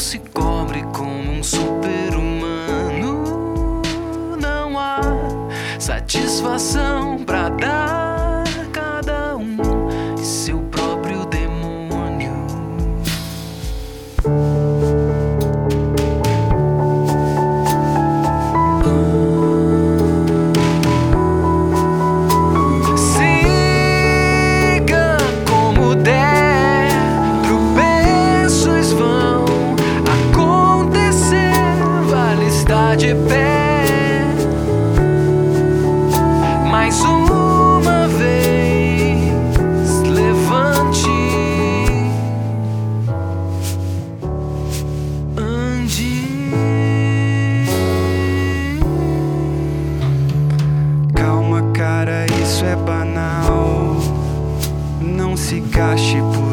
se cobre como um super-humano. Não há satisfação pra dar, cada um e seu próprio demônio. Siga como der, tropeços vão acontecer, vale estar de pé mais uma vez. Levante, ande. Calma, cara, isso é banal. Não se gaste por